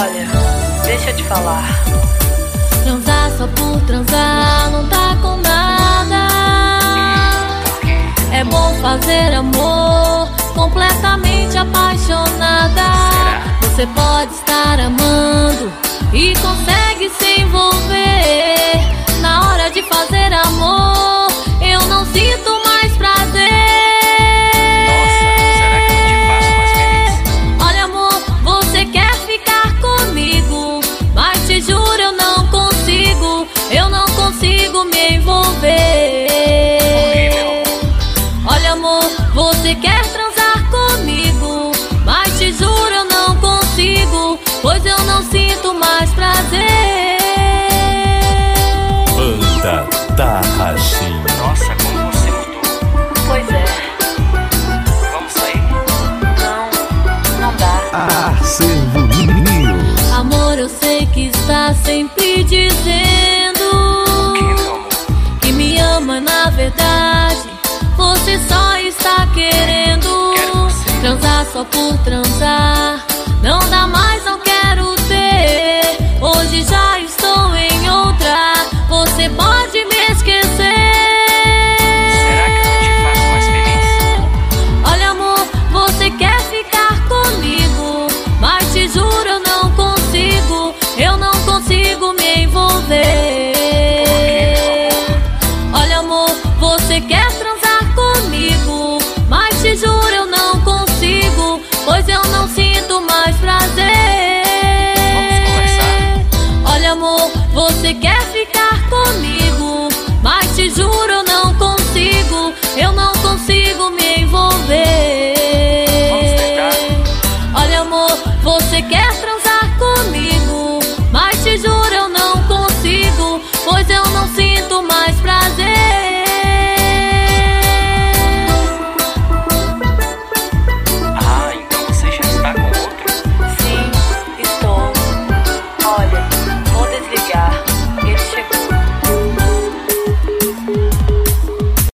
Olha, deixa eu te falar. Transar só por transar não tá com nada. É bom fazer amor completamente apaixonada. Você pode estar amando e consegue se envolver. Na hora de fazer amor, eu não sinto mais prazer. Nossa, será que eu te faço mais feliz? Olha, amor, você quer ficar comigo, mas te juro eu não consigo. Eu não consigo me envolver. Olha, amor, você quer transar comigo, mas te juro eu não consigo, pois eu não sinto mais prazer. Banda Tarraxinha. Nossa, como você mudou. Pois é. Vamos sair? Não dá. Acervo News. Amor, eu sei que está sempre dizendo Que, meu amor? que me ama, na verdade você só está querendo Quero você. transar só por transar. Não dá